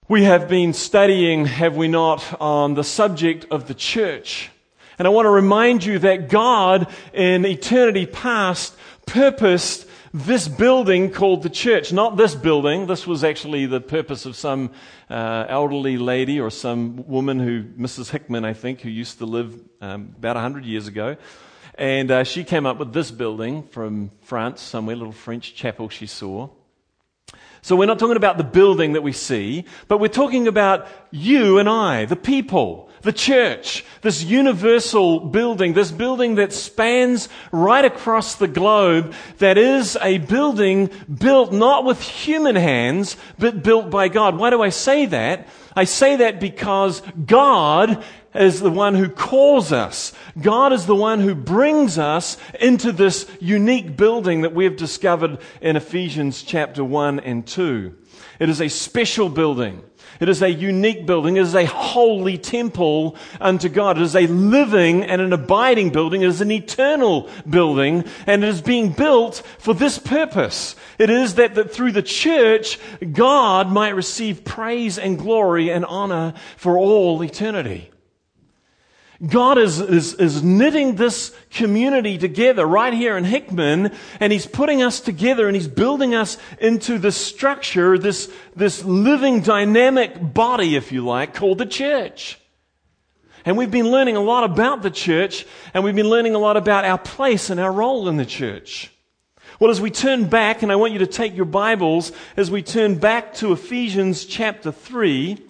We have been studying, have we not, on the subject of the church. And I want to remind you that God, in eternity past, purposed this building called the church. Not this building. This was actually the purpose of some elderly lady or some woman Mrs. Hickman, I think, who used to live about 100 years ago. And she came up with this building from France, somewhere, a little French chapel she saw. So we're not talking about the building that we see, but we're talking about you and I, the people, the church, this universal building, this building that spans right across the globe, that is a building built not with human hands, but built by God. Why do I say that? I say that because God is the one who calls us. God is the one who brings us into this unique building that we have discovered in Ephesians chapter 1 and 2. It is a special building. It is a unique building. It is a holy temple unto God. It is a living and an abiding building. It is an eternal building, and it is being built for this purpose. It is that through the church, God might receive praise and glory and honor for all eternity. God is knitting this community together right here in Hickman, and He's putting us together, and He's building us into this structure, this living dynamic body, if you like, called the church. And we've been learning a lot about the church, and we've been learning a lot about our place and our role in the church. Well, as we turn back, and I want you to take your Bibles, as we turn back to Ephesians chapter 3,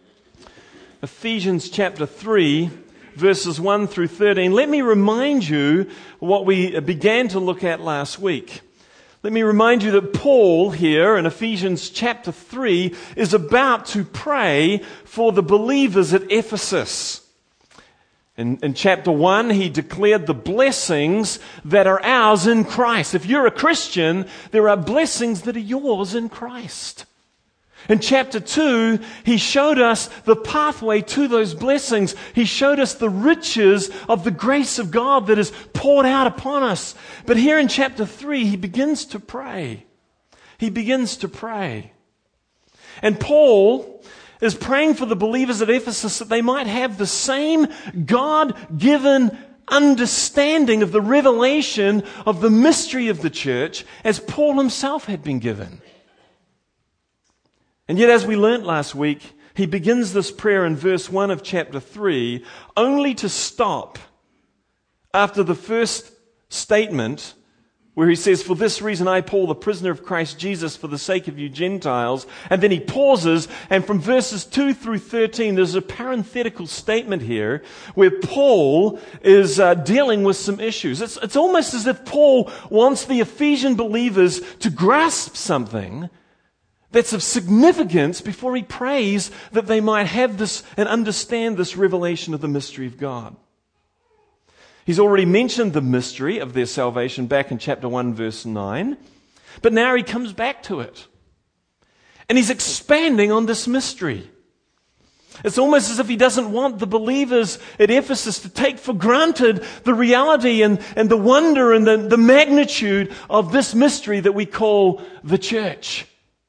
verses 1 through 13, let me remind you what we began to look at last week. Let me remind you that Paul here in Ephesians chapter 3 is about to pray for the believers at Ephesus. In chapter 1, he declared the blessings that are ours in Christ. If you're a Christian, there are blessings that are yours in Christ. In chapter 2, he showed us the pathway to those blessings. He showed us the riches of the grace of God that is poured out upon us. But here in chapter 3, he begins to pray. He begins to pray. And Paul is praying for the believers at Ephesus that they might have the same God-given understanding of the revelation of the mystery of the church as Paul himself had been given. And yet, as we learnt last week, he begins this prayer in verse 1 of chapter 3 only to stop after the first statement where he says, "For this reason I, Paul, the prisoner of Christ Jesus, for the sake of you Gentiles." And then he pauses, and from verses 2 through 13, there's a parenthetical statement here where Paul is dealing with some issues. It's almost as if Paul wants the Ephesian believers to grasp something that's of significance before he prays that they might have this and understand this revelation of the mystery of God. He's already mentioned the mystery of their salvation back in chapter 1, verse 9. But now he comes back to it. And he's expanding on this mystery. It's almost as if he doesn't want the believers at Ephesus to take for granted the reality and the wonder and the magnitude of this mystery that we call the church.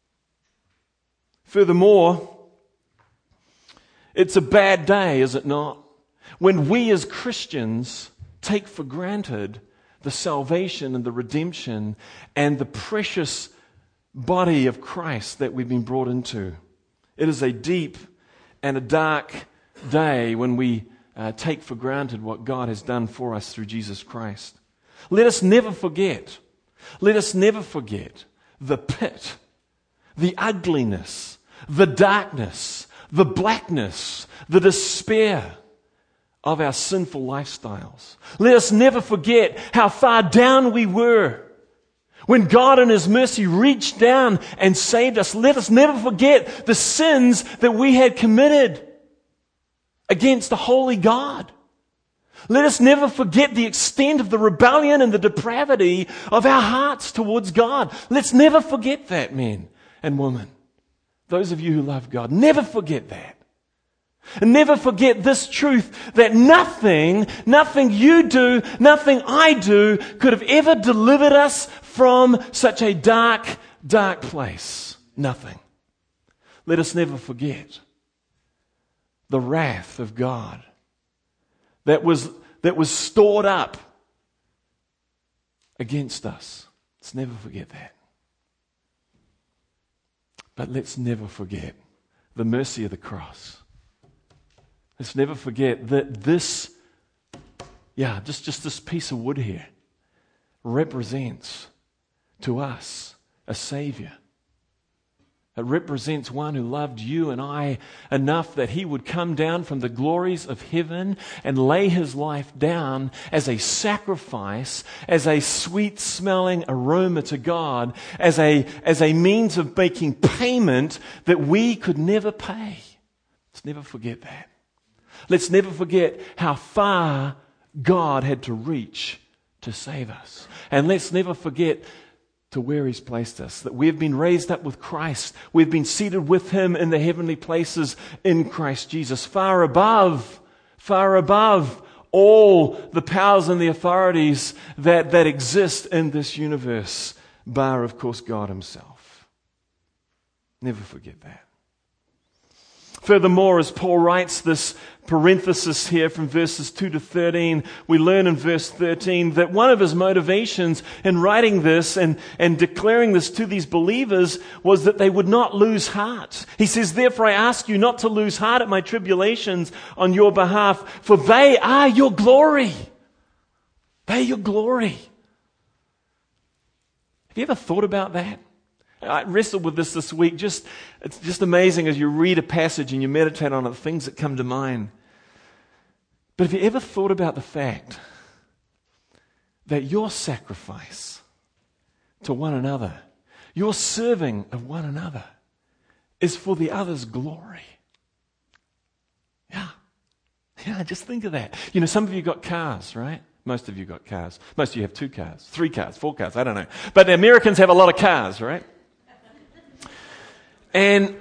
Furthermore, it's a bad day, is it not, when we as Christians take for granted the salvation and the redemption and the precious body of Christ that we've been brought into. It is a deep and a dark day when we take for granted what God has done for us through Jesus Christ. Let us never forget the pit, the ugliness, the darkness, the blackness, the despair of our sinful lifestyles. Let us never forget how far down we were when God in His mercy reached down and saved us. Let us never forget the sins that we had committed against the holy God. Let us never forget the extent of the rebellion and the depravity of our hearts towards God. Let's never forget that, men and women. Those of you who love God, never forget that. And never forget this truth that nothing you do, nothing I do could have ever delivered us from such a dark, dark place. Nothing. let us never forget the wrath of God that was stored up against us. Let's never forget that. But let's never forget the mercy of the cross. Let's never forget that this, just this piece of wood here represents to us a Savior. It represents one who loved you and I enough that he would come down from the glories of heaven and lay his life down as a sacrifice, as a sweet-smelling aroma to God, as a means of making payment that we could never pay. Let's never forget that. Let's never forget how far God had to reach to save us. And let's never forget to where he's placed us, that we have been raised up with Christ. We've been seated with him in the heavenly places in Christ Jesus, far above all the powers and the authorities that exist in this universe, bar, of course, God himself. Never forget that. Furthermore, as Paul writes this parenthesis here from verses 2 to 13, we learn in verse 13 that one of his motivations in writing this and declaring this to these believers was that they would not lose heart. He says, therefore I ask you not to lose heart at my tribulations on your behalf, for they are your glory. They are your glory. Have you ever thought about that? I wrestled with this week. It's just amazing as you read a passage and you meditate on it, the things that come to mind. But have you ever thought about the fact that your sacrifice to one another, your serving of one another, is for the other's glory? Yeah, just think of that. You know, some of you got cars, right? Most of you got cars. Most of you have 2 cars, 3 cars, 4 cars, I don't know. But the Americans have a lot of cars, right? And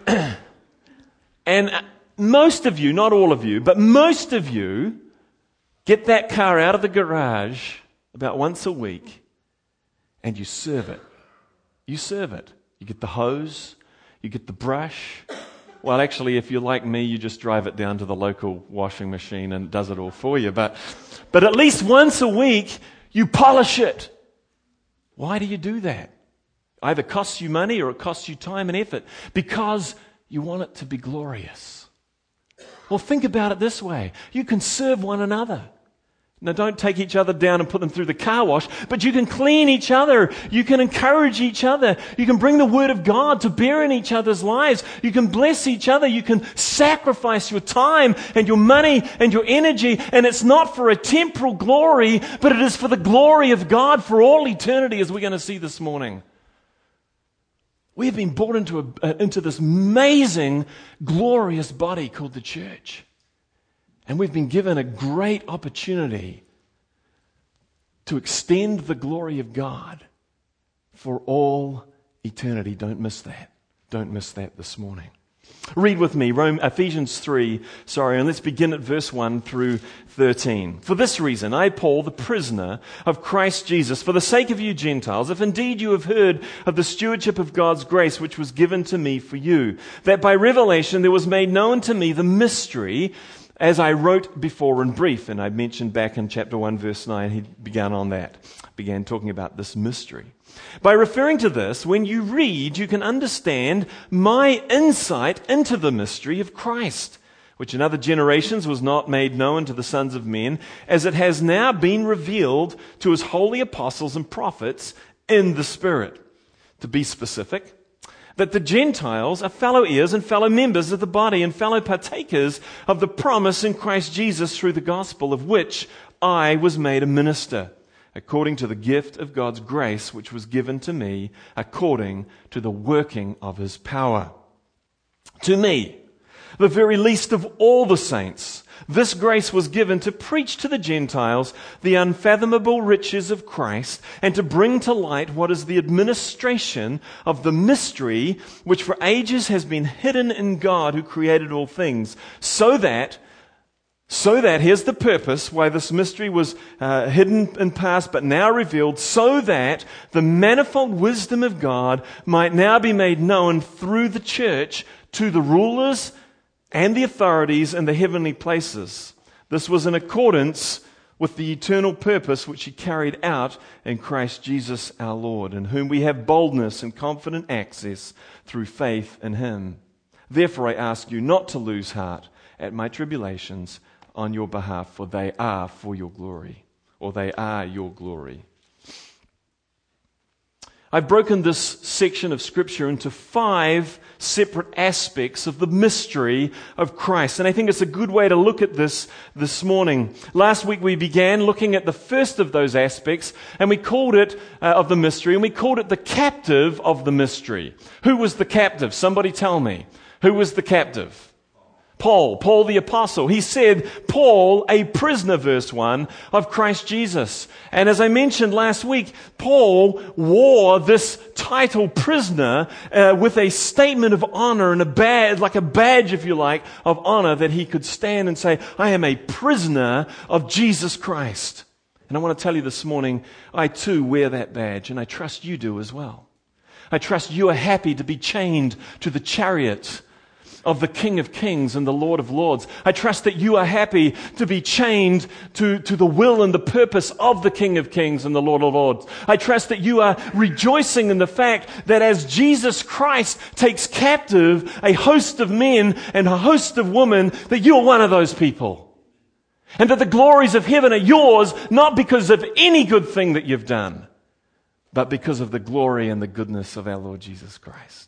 most of you, not all of you, but most of you get that car out of the garage about once a week and you serve it. You serve it. You get the hose, you get the brush. Well, actually, if you're like me, you just drive it down to the local washing machine and it does it all for you. But at least once a week, you polish it. Why do you do that? Either costs you money or it costs you time and effort because you want it to be glorious. Well, think about it this way. You can serve one another. Now, don't take each other down and put them through the car wash, but you can clean each other. You can encourage each other. You can bring the Word of God to bear in each other's lives. You can bless each other. You can sacrifice your time and your money and your energy, and it's not for a temporal glory, but it is for the glory of God for all eternity, as we're going to see this morning. We have been brought into this amazing, glorious body called the church. And we've been given a great opportunity to extend the glory of God for all eternity. Don't miss that. Don't miss that this morning. Read with me Ephesians 3, and let's begin at verse 1 through 13. For this reason, I, Paul, the prisoner of Christ Jesus, for the sake of you Gentiles, if indeed you have heard of the stewardship of God's grace which was given to me for you, that by revelation there was made known to me the mystery, as I wrote before in brief. And I mentioned back in chapter 1, verse 9, he began talking about this mystery. By referring to this, when you read, you can understand my insight into the mystery of Christ, which in other generations was not made known to the sons of men, as it has now been revealed to his holy apostles and prophets in the Spirit. To be specific, that the Gentiles are fellow heirs and fellow members of the body and fellow partakers of the promise in Christ Jesus through the gospel, of which I was made a minister, according to the gift of God's grace which was given to me according to the working of his power. To me, the very least of all the saints, this grace was given to preach to the Gentiles the unfathomable riches of Christ and to bring to light what is the administration of the mystery which for ages has been hidden in God who created all things, so that So that, here's the purpose why this mystery was hidden in past but now revealed, so that the manifold wisdom of God might now be made known through the church to the rulers and the authorities in the heavenly places. This was in accordance with the eternal purpose which He carried out in Christ Jesus our Lord, in whom we have boldness and confident access through faith in Him. Therefore I ask you not to lose heart at my tribulations on your behalf, for they are for your glory, or they are your glory. I've broken this section of Scripture into 5 separate aspects of the mystery of Christ. And I think it's a good way to look at this morning. Last week we began looking at the first of those aspects, and we called it, of the mystery, and we called it the captive of the mystery. Who was the captive? Somebody tell me. Who was the captive? Paul the apostle. He said, Paul, a prisoner, verse 1, of Christ Jesus. And as I mentioned last week, Paul wore this title prisoner with a statement of honor and a badge, like a badge, if you like, of honor, that he could stand and say, I am a prisoner of Jesus Christ. And I want to tell you this morning, I too wear that badge, and I trust you do as well. I trust you are happy to be chained to the chariot of the King of Kings and the Lord of Lords. I trust that you are happy to be chained to the will and the purpose of the King of Kings and the Lord of Lords. I trust that you are rejoicing in the fact that as Jesus Christ takes captive a host of men and a host of women, that you are one of those people. And that the glories of heaven are yours, not because of any good thing that you've done, but because of the glory and the goodness of our Lord Jesus Christ.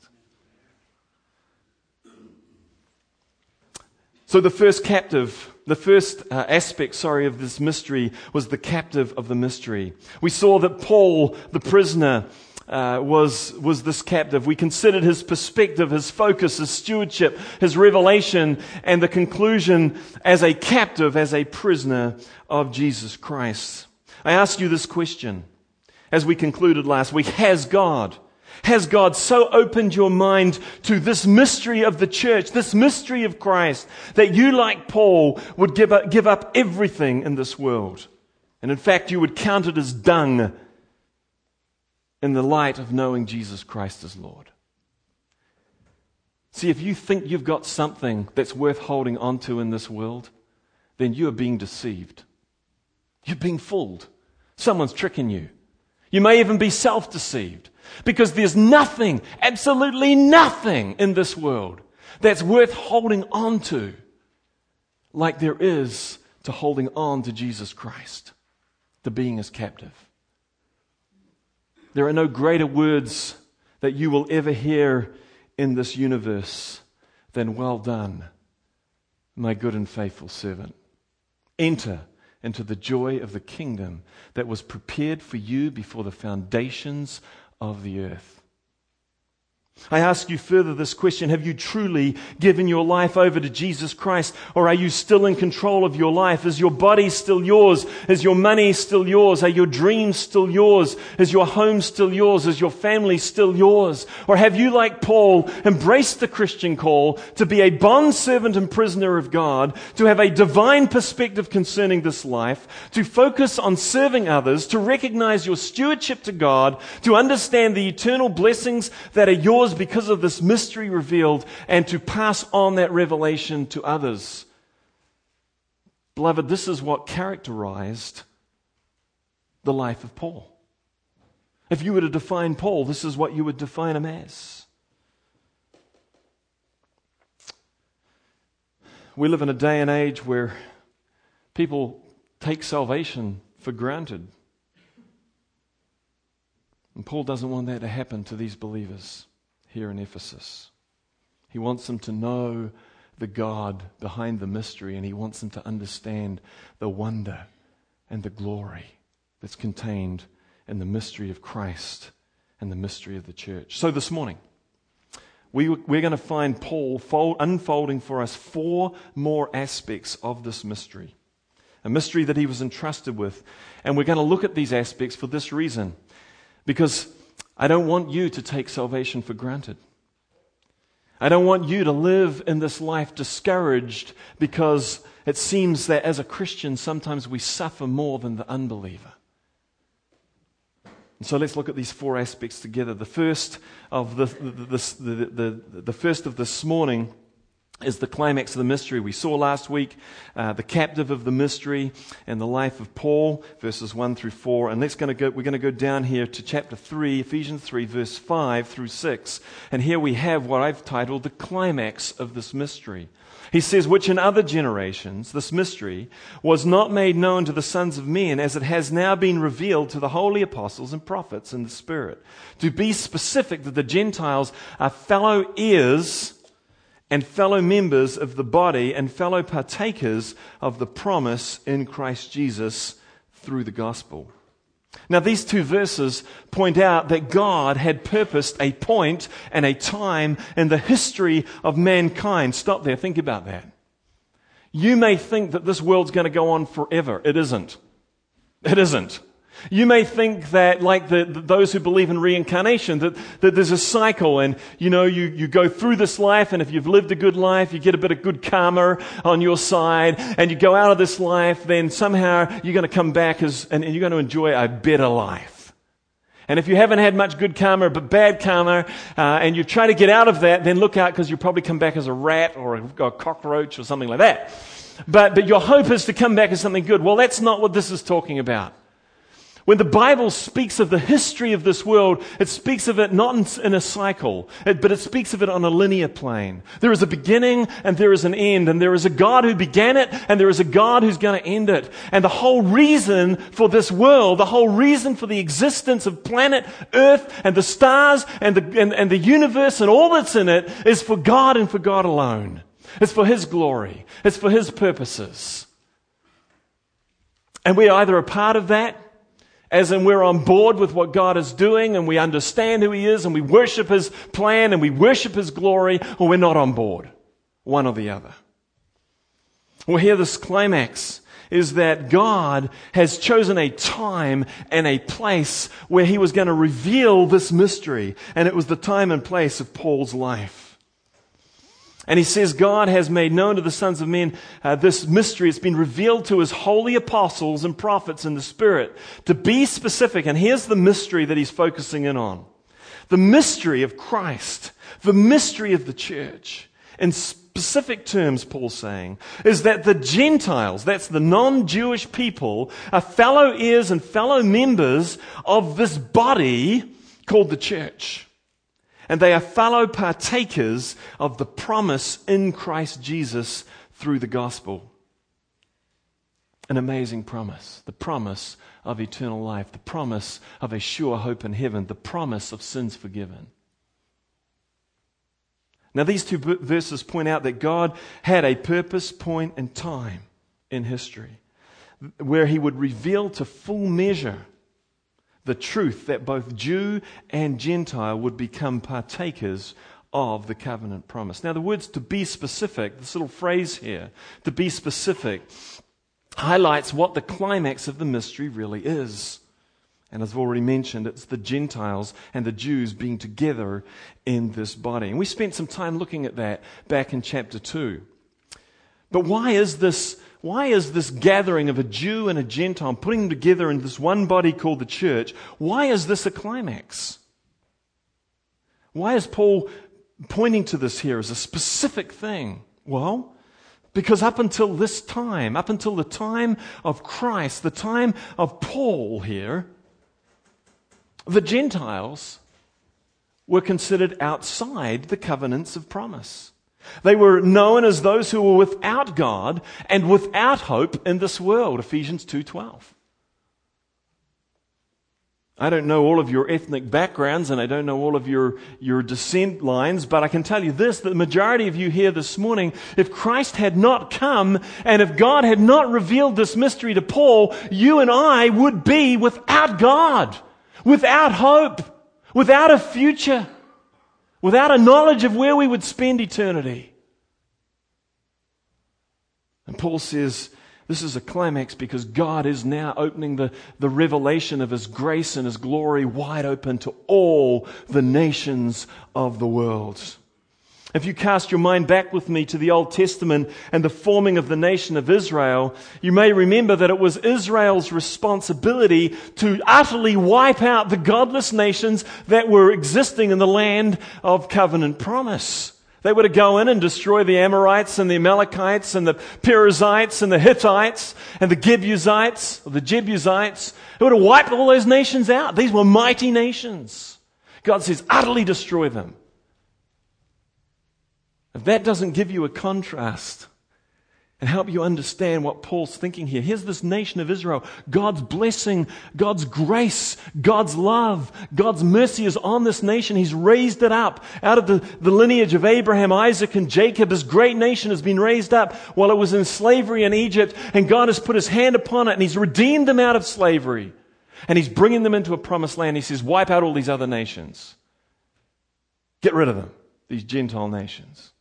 So the first aspect of this mystery was the captive of the mystery. We saw that Paul, the prisoner, was this captive. We considered his perspective, his focus, his stewardship, his revelation, and the conclusion as a captive, as a prisoner of Jesus Christ. I ask you this question as we concluded last week. Has God so opened your mind to this mystery of the church, this mystery of Christ, that you, like Paul, would give up everything in this world? And in fact, you would count it as dung in the light of knowing Jesus Christ as Lord. See, if you think you've got something that's worth holding onto in this world, then you are being deceived. You're being fooled. Someone's tricking you. You may even be self-deceived. Because there's nothing, absolutely nothing in this world that's worth holding on to like there is to holding on to Jesus Christ, to being His captive. There are no greater words that you will ever hear in this universe than well done, my good and faithful servant. Enter into the joy of the kingdom that was prepared for you before the foundations of the earth. I ask you further this question: have you truly given your life over to Jesus Christ, or are you still in control of your life? Is your body still yours? Is your money still yours? Are your dreams still yours? Is your home still yours? Is your family still yours? Or have you, like Paul, embraced the Christian call to be a bondservant and prisoner of God, to have a divine perspective concerning this life, to focus on serving others, to recognize your stewardship to God, to understand the eternal blessings that are yours because of this mystery revealed, and to pass on that revelation to others? Beloved, this is what characterized the life of Paul. If you were to define Paul, this is what you would define him as. We live in a day and age where people take salvation for granted. And Paul doesn't want that to happen to these believers here in Ephesus. He wants them to know the God behind the mystery, and he wants them to understand the wonder and the glory that's contained in the mystery of Christ and the mystery of the church. So this morning, we're going to find Paul unfolding for us 4 more aspects of this mystery, a mystery that he was entrusted with. And we're going to look at these aspects for this reason, because I don't want you to take salvation for granted. I don't want you to live in this life discouraged because it seems that as a Christian, sometimes we suffer more than the unbeliever. And so let's look at these four aspects together. The first of the first of this morning is the climax of the mystery. We saw last week the captive of the mystery and the life of Paul, verses 1 through 4. And we're going to go down here to chapter 3, Ephesians 3, verse 5 through 6. And here we have what I've titled the climax of this mystery. He says, which in other generations, this mystery, was not made known to the sons of men, as it has now been revealed to the holy apostles and prophets in the Spirit. To be specific, that the Gentiles are fellow heirs and fellow members of the body and fellow partakers of the promise in Christ Jesus through the gospel. Now, these two verses point out that God had purposed a point and a time in the history of mankind. Stop there. Think about that. You may think that this world's going to go on forever. It isn't. It isn't. You may think that, like those who believe in reincarnation, that there's a cycle and, you go through this life, and if you've lived a good life, you get a bit of good karma on your side, and you go out of this life, then somehow you're going to come back and you're going to enjoy a better life. And if you haven't had much good karma but bad karma, and you try to get out of that, then look out, because you'll probably come back as a rat or a cockroach or something like that. But your hope is to come back as something good. Well, that's not what this is talking about. When the Bible speaks of the history of this world, it speaks of it not in a cycle, but it speaks of it on a linear plane. There is a beginning and there is an end, and there is a God who began it and there is a God who's going to end it. And the whole reason for this world, the whole reason for the existence of planet Earth and the stars and the universe and all that's in it is for God and for God alone. It's for His glory. It's for His purposes. And we're either a part of that, as in we're on board with what God is doing and we understand who He is and we worship His plan and we worship His glory, or we're not on board. One or the other. Well, here this climax is that God has chosen a time and a place where He was going to reveal this mystery, and it was the time and place of Paul's life. And he says God has made known to the sons of men this mystery. It's been revealed to His holy apostles and prophets in the Spirit. To be specific, and here's the mystery that he's focusing in on. The mystery of Christ, the mystery of the church. In specific terms, Paul's saying, is that the Gentiles, that's the non-Jewish people, are fellow heirs and fellow members of this body called the church. And they are fellow partakers of the promise in Christ Jesus through the gospel. An amazing promise. The promise of eternal life. The promise of a sure hope in heaven. The promise of sins forgiven. Now, these two verses point out that God had a purpose, point, and time in history where He would reveal to full measure the truth that both Jew and Gentile would become partakers of the covenant promise. Now, the words "to be specific," this little phrase here, "to be specific," highlights what the climax of the mystery really is. And as I've already mentioned, it's the Gentiles and the Jews being together in this body. And we spent some time looking at that back in chapter 2. But why is this gathering of a Jew and a Gentile, putting them together in this one body called the church, why is this a climax? Why is Paul pointing to this here as a specific thing? Well, because up until this time, up until the time of Christ, the time of Paul here, the Gentiles were considered outside the covenants of promise. They were known as those who were without God and without hope in this world, Ephesians 2:12. I don't know all of your ethnic backgrounds and I don't know all of your descent lines, but I can tell you this, that the majority of you here this morning, if Christ had not come and if God had not revealed this mystery to Paul, you and I would be without God, without hope, without a future, without a knowledge of where we would spend eternity. And Paul says, this is a climax because God is now opening the revelation of His grace and His glory wide open to all the nations of the world. If you cast your mind back with me to the Old Testament and the forming of the nation of Israel, you may remember that it was Israel's responsibility to utterly wipe out the godless nations that were existing in the land of covenant promise. They were to go in and destroy the Amorites and the Amalekites and the Perizzites and the Hittites and the Jebusites. They were to wipe all those nations out. These were mighty nations. God says, utterly destroy them. If that doesn't give you a contrast and help you understand what Paul's thinking here, here's this nation of Israel. God's blessing, God's grace, God's love, God's mercy is on this nation. He's raised it up out of the lineage of Abraham, Isaac, and Jacob. This great nation has been raised up while it was in slavery in Egypt, and God has put His hand upon it, and He's redeemed them out of slavery. And He's bringing them into a promised land. He says, wipe out all these other nations. Get rid of them, these Gentile nations.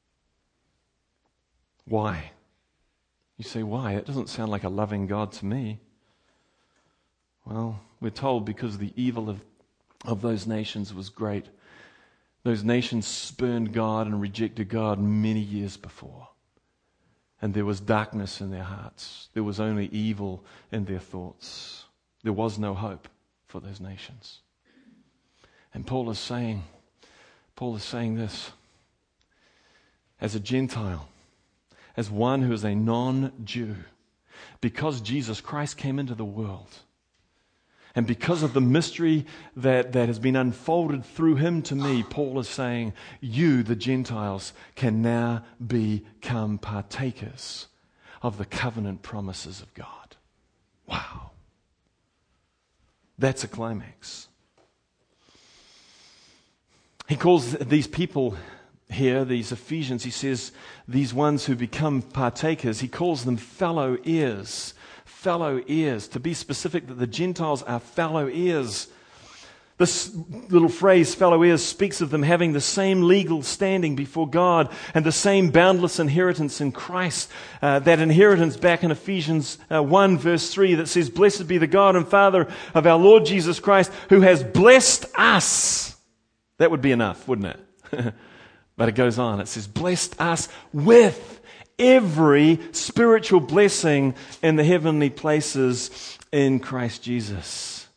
Why? You say, why? It doesn't sound like a loving God to me. Well, we're told because the evil of those nations was great. Those nations spurned God and rejected God many years before. And there was darkness in their hearts. There was only evil in their thoughts. There was no hope for those nations. And Paul is saying this, as a Gentile, as one who is a non-Jew, because Jesus Christ came into the world, and because of the mystery that has been unfolded through Him to me, Paul is saying, you, the Gentiles, can now become partakers of the covenant promises of God. Wow. That's a climax. He calls these people here, these Ephesians, he says, these ones who become partakers, he calls them fellow heirs. Fellow heirs. To be specific, that the Gentiles are fellow heirs. This little phrase, fellow heirs, speaks of them having the same legal standing before God and the same boundless inheritance in Christ. That inheritance back in Ephesians 1 verse 3 that says, blessed be the God and Father of our Lord Jesus Christ, who has blessed us. That would be enough, wouldn't it? But it goes on. It says, blessed us with every spiritual blessing in the heavenly places in Christ Jesus.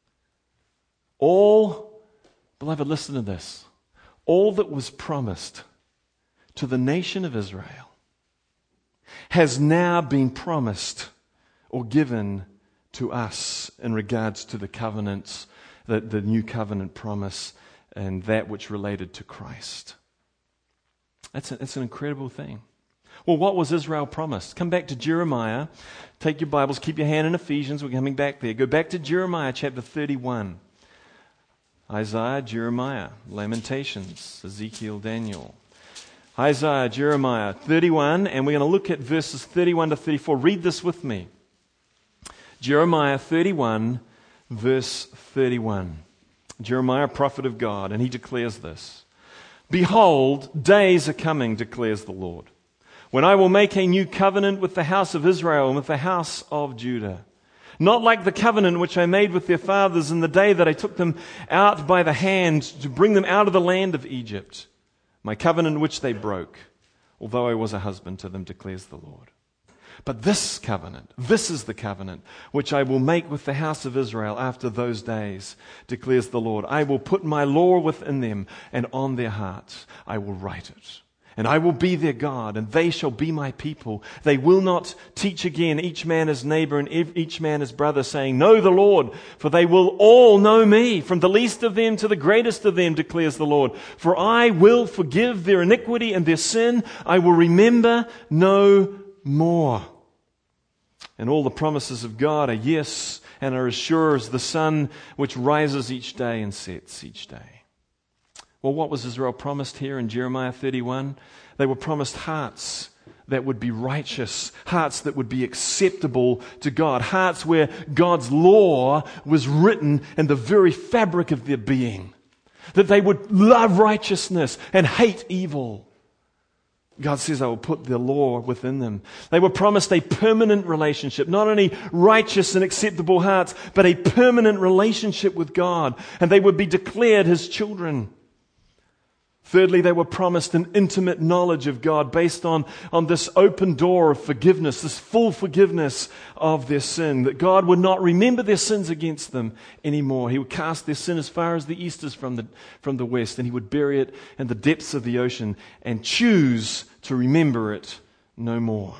All, beloved, listen to this. All that was promised to the nation of Israel has now been promised or given to us in regards to the covenants, the new covenant promise and that which related to Christ. That's an incredible thing. Well, what was Israel promised? Come back to Jeremiah. Take your Bibles, keep your hand in Ephesians. We're coming back there. Go back to Jeremiah chapter 31. Isaiah, Jeremiah, Lamentations, Ezekiel, Daniel. Isaiah, Jeremiah 31, and we're going to look at verses 31 to 34. Read this with me. Jeremiah 31, verse 31. Jeremiah, prophet of God, and he declares this. Behold, days are coming, declares the Lord, when I will make a new covenant with the house of Israel and with the house of Judah. Not like the covenant which I made with their fathers in the day that I took them out by the hand to bring them out of the land of Egypt. My covenant which they broke, although I was a husband to them, declares the Lord. But this covenant, this is the covenant which I will make with the house of Israel after those days, declares the Lord. I will put my law within them, and on their hearts I will write it. And I will be their God, and they shall be my people. They will not teach again each man his neighbor and each man his brother, saying, know the Lord, for they will all know me, from the least of them to the greatest of them, declares the Lord. For I will forgive their iniquity and their sin. I will remember no more. And all the promises of God are yes, and are as sure as the sun which rises each day and sets each day. Well, what was Israel promised here in Jeremiah 31? They were promised hearts that would be righteous, hearts that would be acceptable to God, hearts where God's law was written in the very fabric of their being, that they would love righteousness and hate evil. God says, I will put the law within them. They were promised a permanent relationship, not only righteous and acceptable hearts, but a permanent relationship with God, and they would be declared His children. Thirdly, they were promised an intimate knowledge of God based on this open door of forgiveness, this full forgiveness of their sin, that God would not remember their sins against them anymore. He would cast their sin as far as the east is from the west, and He would bury it in the depths of the ocean and choose to remember it no more.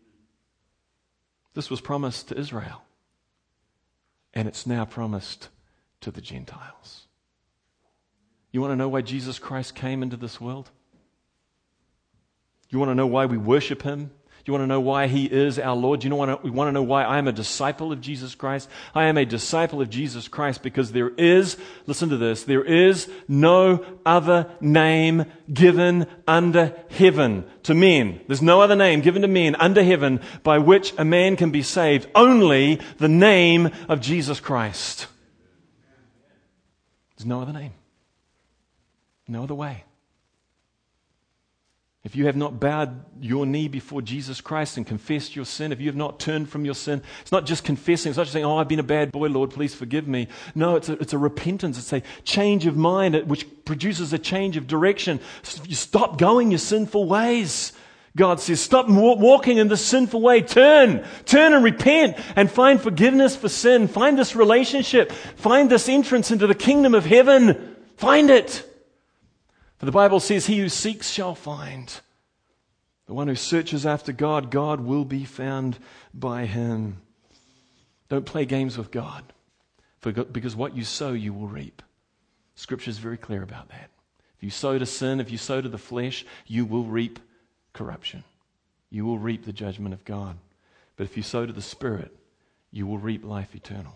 This was promised to Israel, and it's now promised to the Gentiles. You want to know why Jesus Christ came into this world? You want to know why we worship Him? You want to know why He is our Lord? You want to know why I am a disciple of Jesus Christ? I am a disciple of Jesus Christ because there is, listen to this, there is no other name given under heaven to men. There's no other name given to men under heaven by which a man can be saved. Only the name of Jesus Christ. There's no other name. No other way. If you have not bowed your knee before Jesus Christ and confessed your sin, if you have not turned from your sin, it's not just confessing, it's not just saying, oh, I've been a bad boy, Lord, please forgive me. No, it's a repentance. It's a change of mind which produces a change of direction. You stop going your sinful ways. God says, stop walking in the sinful way. Turn and repent and find forgiveness for sin. Find this relationship. Find this entrance into the kingdom of heaven. Find it. For the Bible says, he who seeks shall find. The one who searches after God, God will be found by him. Don't play games with God, because what you sow, you will reap. Scripture is very clear about that. If you sow to sin, if you sow to the flesh, you will reap corruption. You will reap the judgment of God. But if you sow to the Spirit, you will reap life eternal.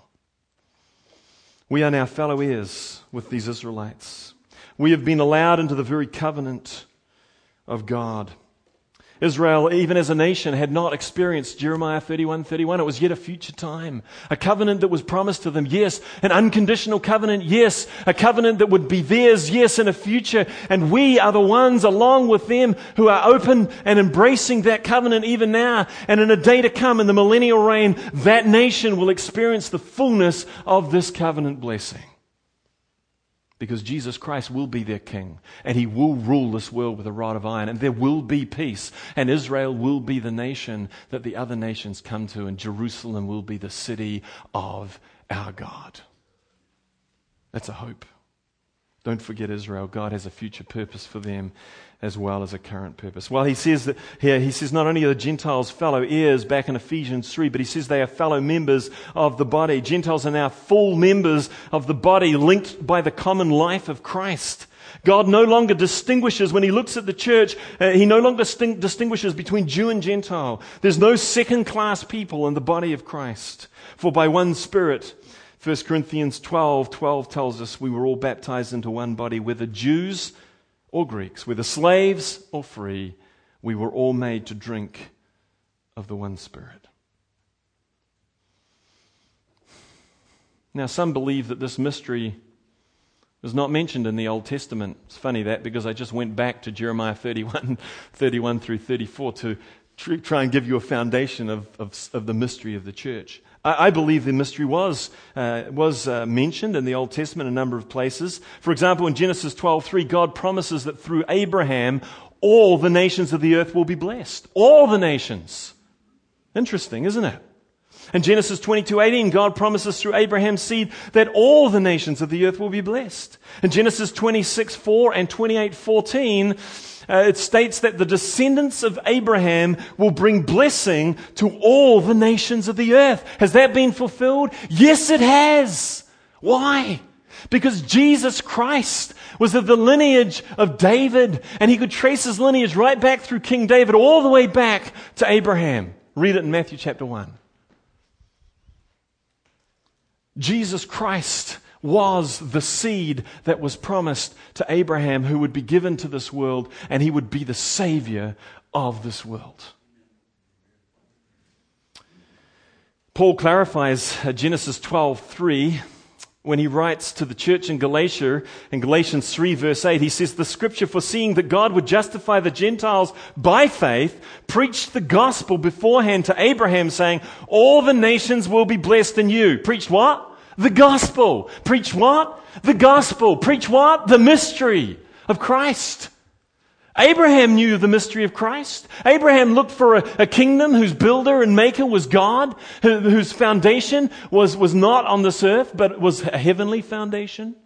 We are now fellow heirs with these Israelites. We have been allowed into the very covenant of God. Israel, even as a nation, had not experienced Jeremiah 31:31. It was yet a future time. A covenant that was promised to them, yes. An unconditional covenant, yes. A covenant that would be theirs, yes, in a future. And we are the ones, along with them, who are open and embracing that covenant even now. And in a day to come, in the millennial reign, that nation will experience the fullness of this covenant blessing. Because Jesus Christ will be their king, and he will rule this world with a rod of iron, and there will be peace, and Israel will be the nation that the other nations come to, and Jerusalem will be the city of our God. That's a hope. Don't forget Israel. God has a future purpose for them as well as a current purpose. Well, he says that here, he says not only are the Gentiles fellow heirs back in Ephesians 3, but he says they are fellow members of the body. Gentiles are now full members of the body, linked by the common life of Christ. God no longer distinguishes, when he looks at the church, he no longer distinguishes between Jew and Gentile. There's no second-class people in the body of Christ. For by one Spirit, 1 Corinthians 12:12 tells us we were all baptized into one body, whether Jews or Greeks, whether slaves or free, we were all made to drink of the one Spirit. Now, some believe that this mystery was not mentioned in the Old Testament. It's funny that, because I just went back to Jeremiah 31 through 34 to try and give you a foundation of the mystery of the church. I believe the mystery was mentioned in the Old Testament in a number of places. For example, in Genesis 12:3, God promises that through Abraham, all the nations of the earth will be blessed. All the nations. Interesting, isn't it? In Genesis 22:18, God promises through Abraham's seed that all the nations of the earth will be blessed. In Genesis 26:4 and 28:14, it states that the descendants of Abraham will bring blessing to all the nations of the earth. Has that been fulfilled? Yes, it has. Why? Because Jesus Christ was of the lineage of David, and he could trace his lineage right back through King David, all the way back to Abraham. Read it in Matthew chapter 1. Jesus Christ was the seed that was promised to Abraham, who would be given to this world, and he would be the Savior of this world. Paul clarifies Genesis 12:3 when he writes to the church in Galatia, in Galatians 3 verse 8, he says, the scripture, foreseeing that God would justify the Gentiles by faith, preached the gospel beforehand to Abraham, saying, all the nations will be blessed in you. Preached what? The gospel. Preach what? The gospel. Preach what? The mystery of Christ. Abraham knew the mystery of Christ. Abraham looked for a kingdom whose builder and maker was God, whose foundation was not on this earth, but was a heavenly foundation.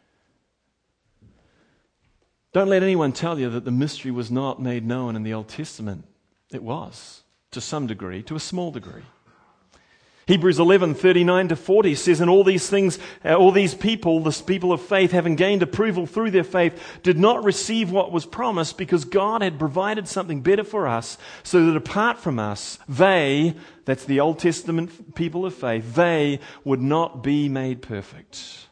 Don't let anyone tell you that the mystery was not made known in the Old Testament. It was, to some degree, to a small degree. Hebrews 11:39-40 says, "And all these things, all these people, this people of faith, having gained approval through their faith, did not receive what was promised because God had provided something better for us, so that apart from us, they," that's the Old Testament people of faith, "they would not be made perfect."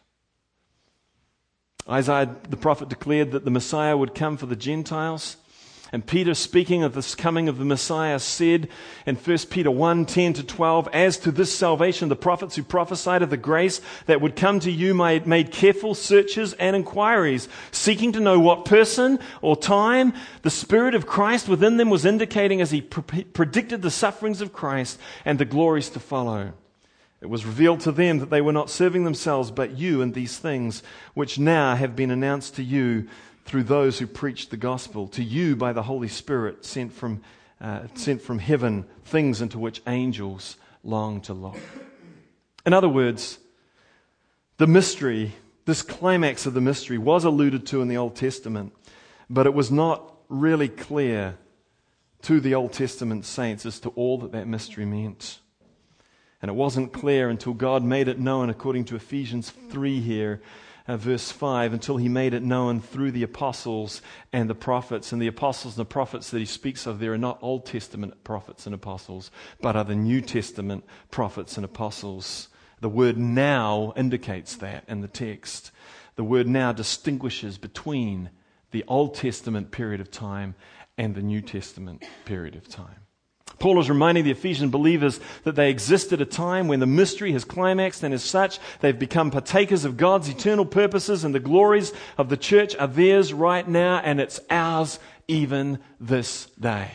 Isaiah the prophet declared that the Messiah would come for the Gentiles. And Peter, speaking of this coming of the Messiah, said in 1 Peter 1:10-12, "As to this salvation, the prophets who prophesied of the grace that would come to you made careful searches and inquiries, seeking to know what person or time the Spirit of Christ within them was indicating as he predicted the sufferings of Christ and the glories to follow. It was revealed to them that they were not serving themselves but you in these things, which now have been announced to you through those who preached the gospel, to you by the Holy Spirit sent from heaven, things into which angels long to look." In other words, the mystery, this climax of the mystery, was alluded to in the Old Testament, but it was not really clear to the Old Testament saints as to all that mystery meant. And it wasn't clear until God made it known, according to Ephesians 3 here, verse 5, until he made it known through the apostles and the prophets. And the apostles and the prophets that he speaks of there are not Old Testament prophets and apostles, but are the New Testament prophets and apostles. The word "now" indicates that in the text. The word "now" distinguishes between the Old Testament period of time and the New Testament period of time. Paul is reminding the Ephesian believers that they exist at a time when the mystery has climaxed, and as such, they've become partakers of God's eternal purposes, and the glories of the church are theirs right now, and it's ours even this day.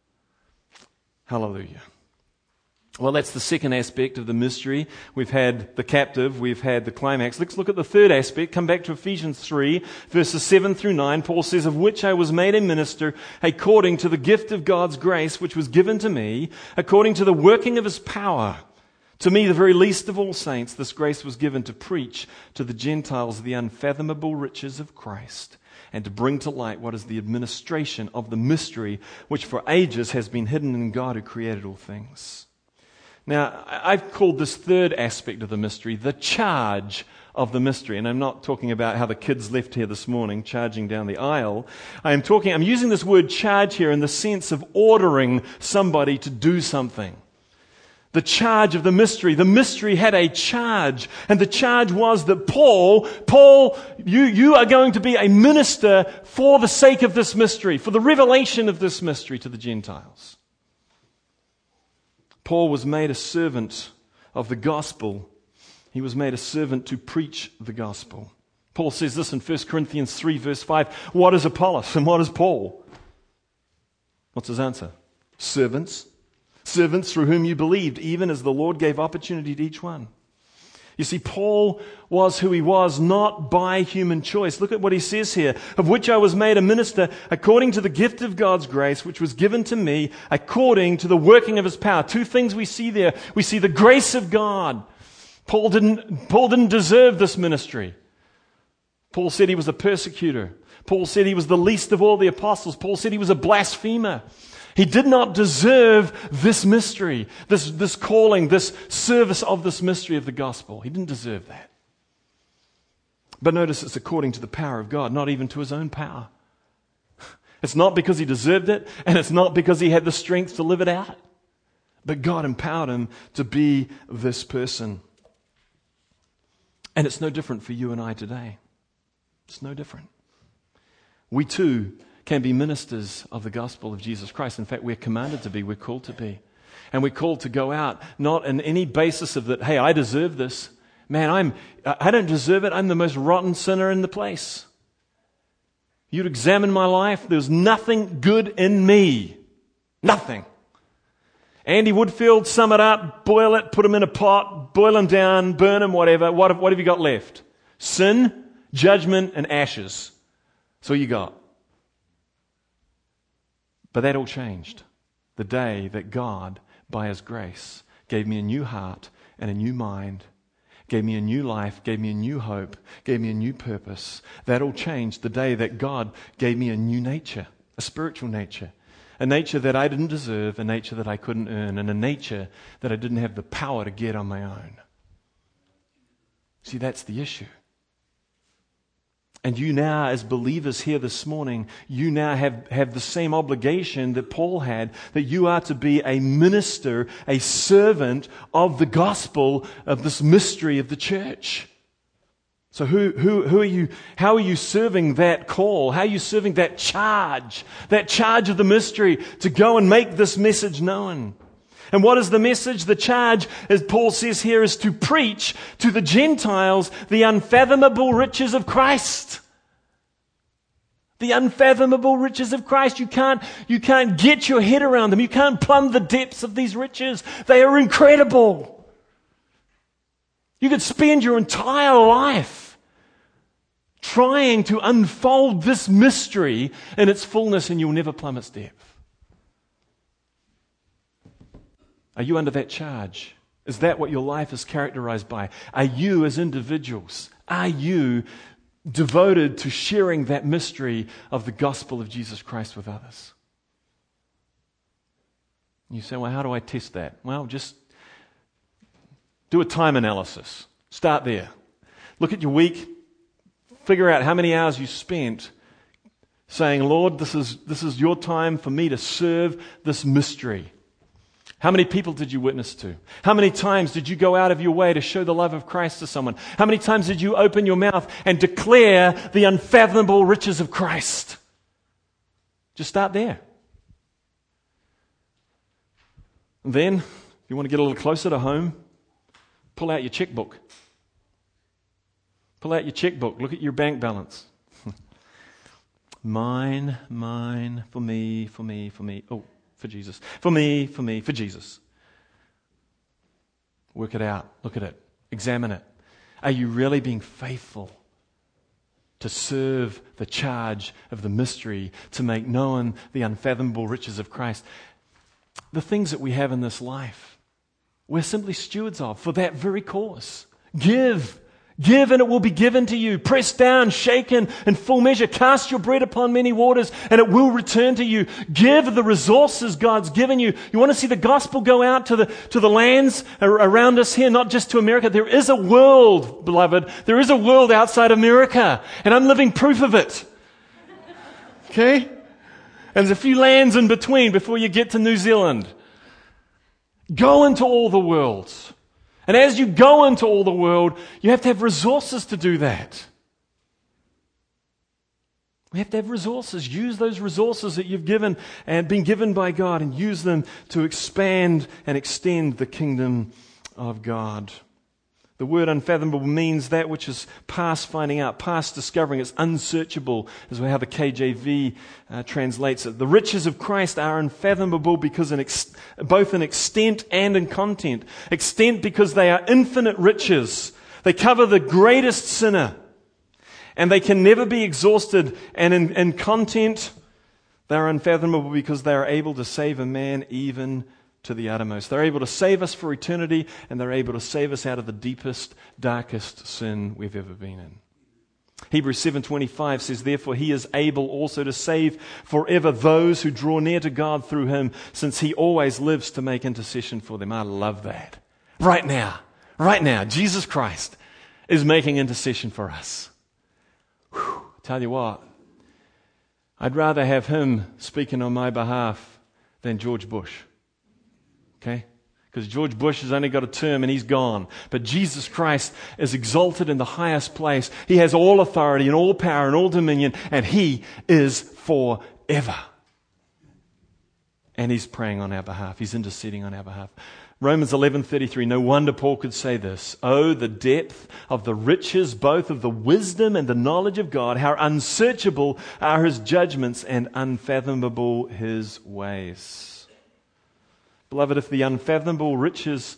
Hallelujah. Well, that's the second aspect of the mystery. We've had the captive, we've had the climax. Let's look at the third aspect. Come back to Ephesians 3, verses 7-9. Paul says, "Of which I was made a minister according to the gift of God's grace, which was given to me, according to the working of his power. To me, the very least of all saints, this grace was given to preach to the Gentiles the unfathomable riches of Christ, and to bring to light what is the administration of the mystery, which for ages has been hidden in God who created all things." Now, I've called this third aspect of the mystery the charge of the mystery. And I'm not talking about how the kids left here this morning charging down the aisle. I'm using this word charge here in the sense of ordering somebody to do something. The charge of the mystery. The mystery had a charge. And the charge was that Paul, you are going to be a minister for the sake of this mystery, for the revelation of this mystery to the Gentiles. Paul was made a servant of the gospel. He was made a servant to preach the gospel. Paul says this in 1 Corinthians 3, verse 5. What is Apollos and what is Paul? What's his answer? Servants. Servants through whom you believed, even as the Lord gave opportunity to each one. You see, Paul was who he was not by human choice. Look at what he says here. "Of which I was made a minister according to the gift of God's grace, which was given to me according to the working of his power." Two things we see there. We see the grace of God. Paul didn't deserve this ministry. Paul said he was a persecutor. Paul said he was the least of all the apostles. Paul said he was a blasphemer. He did not deserve this mystery, this calling, this service of this mystery of the gospel. He didn't deserve that. But notice it's according to the power of God, not even to his own power. It's not because he deserved it, and it's not because he had the strength to live it out. But God empowered him to be this person. And it's no different for you and I today. It's no different. We too can be ministers of the gospel of Jesus Christ. In fact, we're commanded to be, we're called to be. And we're called to go out, not on any basis of that, hey, I deserve this. Man, I don't deserve it. I'm the most rotten sinner in the place. You'd examine my life, there's nothing good in me. Nothing. Andy Woodfield, sum it up, boil it, put them in a pot, boil them down, burn them, whatever. What have you got left? Sin, judgment, and ashes. That's all you got. But that all changed the day that God, by His grace, gave me a new heart and a new mind, gave me a new life, gave me a new hope, gave me a new purpose. That all changed the day that God gave me a new nature, a spiritual nature, a nature that I didn't deserve, a nature that I couldn't earn, and a nature that I didn't have the power to get on my own. See, that's the issue. And you now, as believers here this morning, you now have the same obligation that Paul had, that you are to be a minister, a servant of the gospel, of this mystery of the church. So who are you? How are you serving that call? How are you serving that charge of the mystery to go and make this message known? And what is the message? The charge, as Paul says here, is to preach to the Gentiles the unfathomable riches of Christ. The unfathomable riches of Christ. You can't get your head around them. You can't plumb the depths of these riches. They are incredible. You could spend your entire life trying to unfold this mystery in its fullness, and you'll never plumb its depth. Are you under that charge? Is that what your life is characterized by? Are you as individuals, are you devoted to sharing that mystery of the gospel of Jesus Christ with others? You say, well, how do I test that? Well, just do a time analysis. Start there. Look at your week. Figure out how many hours you spent saying, Lord, this is your time for me to serve this mystery. How many people did you witness to? How many times did you go out of your way to show the love of Christ to someone? How many times did you open your mouth and declare the unfathomable riches of Christ? Just start there. And then, if you want to get a little closer to home, pull out your checkbook. Pull out your checkbook. Look at your bank balance. Mine, for me. Oh, for Jesus. For me, for Jesus. Work it out. Look at it. Examine it. Are you really being faithful to serve the charge of the mystery, to make known the unfathomable riches of Christ? The things that we have in this life, we're simply stewards of for that very cause. Give and it will be given to you. Pressed down, shaken, in full measure. Cast your bread upon many waters and it will return to you. Give the resources God's given you. You want to see the gospel go out to the lands around us here, not just to America. There is a world, beloved. There is a world outside America, and I'm living proof of it. Okay? And there's a few lands in between before you get to New Zealand. Go into all the worlds. And as you go into all the world, you have to have resources to do that. We have to have resources. Use those resources that you've given and been given by God, and use them to expand and extend the kingdom of God. The word unfathomable means that which is past finding out, past discovering. It's unsearchable, is how the KJV translates it. The riches of Christ are unfathomable because both in extent and in content. Extent because they are infinite riches. They cover the greatest sinner, and they can never be exhausted. And in content, they are unfathomable because they are able to save a man even to the uttermost. They're able to save us for eternity, and they're able to save us out of the deepest, darkest sin we've ever been in. Hebrews 7:25 says, therefore he is able also to save forever those who draw near to God through him, since he always lives to make intercession for them. I love that. Right now, Jesus Christ is making intercession for us. Whew, tell you what, I'd rather have him speaking on my behalf than George Bush. Okay? Because George Bush has only got a term and he's gone. But Jesus Christ is exalted in the highest place. He has all authority and all power and all dominion, and he is forever. And he's praying on our behalf. He's interceding on our behalf. Romans 11:33, no wonder Paul could say this. Oh, the depth of the riches, both of the wisdom and the knowledge of God. How unsearchable are his judgments and unfathomable his ways. Beloved, if the fathomable riches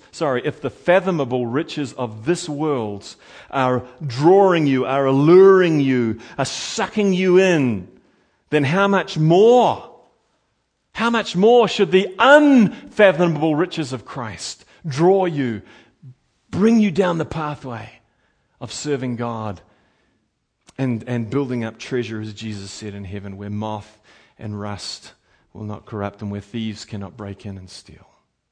of this world are drawing you, are alluring you, are sucking you in, then how much more should the unfathomable riches of Christ draw you, bring you down the pathway of serving God and building up treasure, as Jesus said, in heaven, where moth and rust will not corrupt and where thieves cannot break in and steal.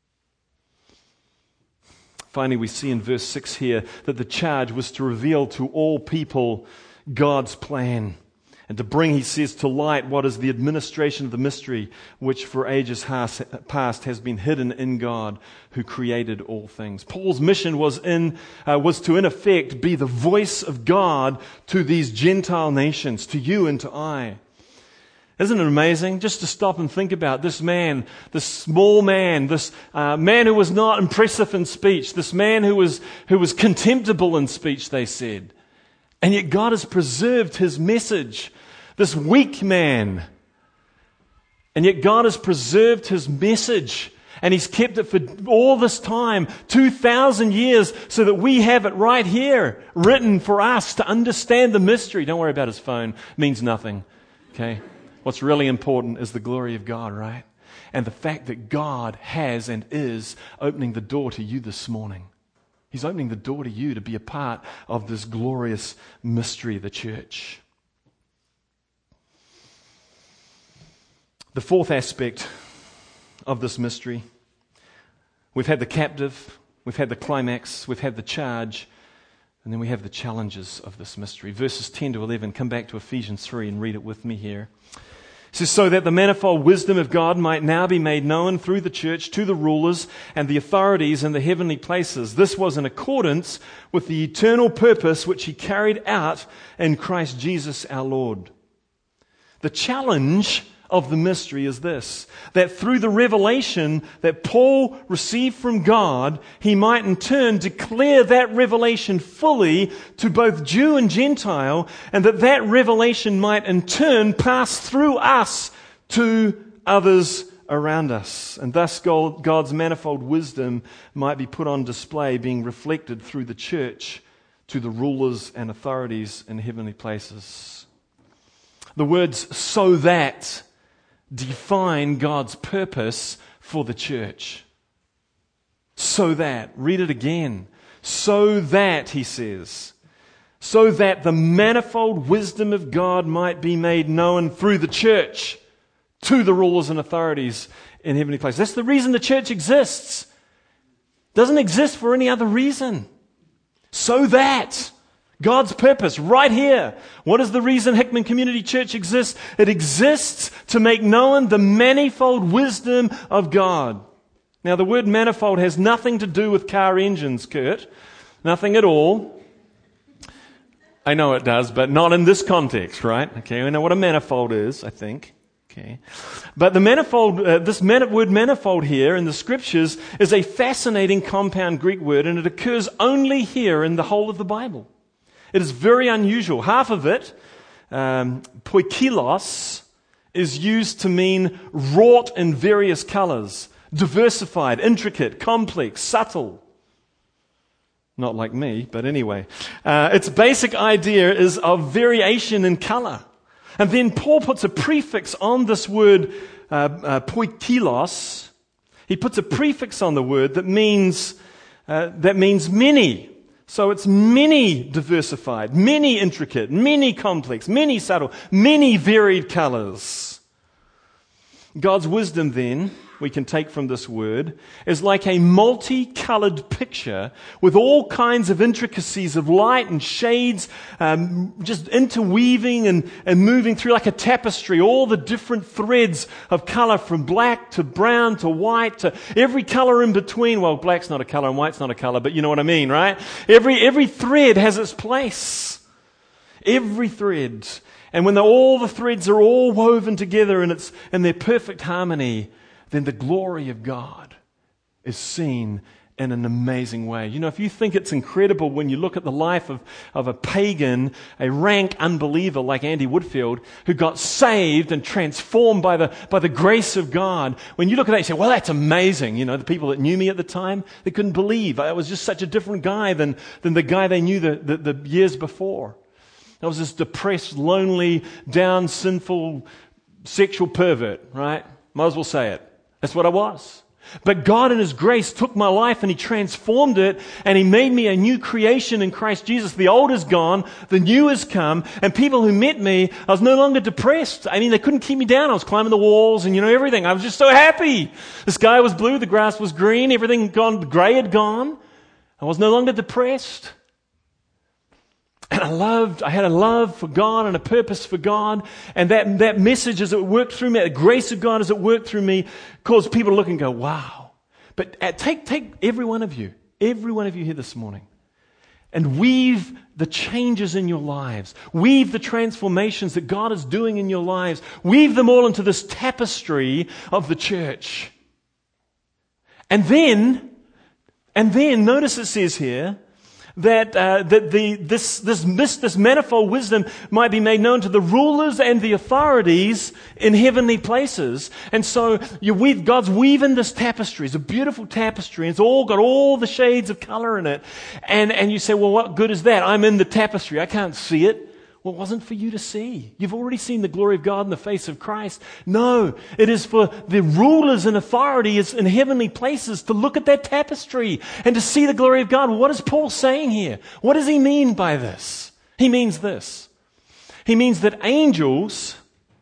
Finally, we see in verse 6 here that the charge was to reveal to all people God's plan and to bring, he says, to light what is the administration of the mystery which for ages past has been hidden in God who created all things. Paul's mission was to, in effect, be the voice of God to these Gentile nations, to you and to I. Isn't it amazing? Just to stop and think about this man, this small man, this man who was not impressive in speech, this man who was contemptible in speech, they said. And yet God has preserved his message. This weak man. And yet God has preserved his message. And he's kept it for all this time, 2,000 years, so that we have it right here, written for us to understand the mystery. Don't worry about his phone. It means nothing. Okay? What's really important is the glory of God, right? And the fact that God has and is opening the door to you this morning. He's opening the door to you to be a part of this glorious mystery, the church. The fourth aspect of this mystery, we've had the captive, we've had the climax, we've had the charge, and then we have the challenges of this mystery. Verses 10 to 11, come back to Ephesians 3 and read it with me here. It says, so that the manifold wisdom of God might now be made known through the church to the rulers and the authorities in the heavenly places. This was in accordance with the eternal purpose which he carried out in Christ Jesus our Lord. The challenge of the mystery is this, that through the revelation that Paul received from God, he might in turn declare that revelation fully to both Jew and Gentile, and that revelation might in turn pass through us to others around us. And thus God's manifold wisdom might be put on display, being reflected through the church to the rulers and authorities in heavenly places. The words "so that" define God's purpose for the church. So that, read it again. So that, he says, so that the manifold wisdom of God might be made known through the church to the rulers and authorities in heavenly places. That's the reason the church exists. It doesn't exist for any other reason. So that God's purpose right here. What is the reason Hickman Community Church exists? It exists to make known the manifold wisdom of God. Now, the word manifold has nothing to do with car engines, Kurt. Nothing at all. I know it does, but not in this context, right? Okay, we know what a manifold is, I think. Okay, but the manifold, word manifold here in the scriptures is a fascinating compound Greek word, and it occurs only here in the whole of the Bible. It is very unusual. Half of it, poikilos, is used to mean wrought in various colors, diversified, intricate, complex, subtle. Not like me, but anyway. Its basic idea is of variation in color. And then Paul puts a prefix on this word, poikilos. He puts a prefix on the word that means many. So it's many diversified, many intricate, many complex, many subtle, many varied colors. God's wisdom then, we can take from this word, is like a multicolored picture with all kinds of intricacies of light and shades, just interweaving and moving through like a tapestry, all the different threads of color from black to brown to white to every color in between. Well, black's not a color and white's not a color, but you know what I mean, right? Every thread has its place. Every thread. And when all the threads are all woven together and it's in their perfect harmony, then the glory of God is seen in an amazing way. You know, if you think it's incredible when you look at the life of a pagan, a rank unbeliever like Andy Woodfield, who got saved and transformed by the grace of God, when you look at that, you say, well, that's amazing. You know, the people that knew me at the time, they couldn't believe I was just such a different guy than the guy they knew the years before. I was this depressed, lonely, down, sinful, sexual pervert, right? Might as well say it. That's what I was. But God in His grace took my life and He transformed it, and He made me a new creation in Christ Jesus. The old is gone, the new has come, and people who met me, I was no longer depressed. I mean, they couldn't keep me down. I was climbing the walls and, everything. I was just so happy. The sky was blue, the grass was green, everything gone, the grey had gone. I was no longer depressed. And I had a love for God and a purpose for God. And that message as it worked through me, the grace of God as it worked through me, caused people to look and go, wow. But take every one of you here this morning, and weave the changes in your lives. Weave the transformations that God is doing in your lives. Weave them all into this tapestry of the church. And then notice it says here, that this manifold wisdom might be made known to the rulers and the authorities in heavenly places. And so God's weaving this tapestry. It's a beautiful tapestry. It's all got all the shades of color in it. And you say, well, what good is that? I'm in the tapestry. I can't see it. Well, it wasn't for you to see. You've already seen the glory of God in the face of Christ. No, it is for the rulers and authorities in heavenly places to look at that tapestry and to see the glory of God. What is Paul saying here? What does he mean by this? He means this. He means that angels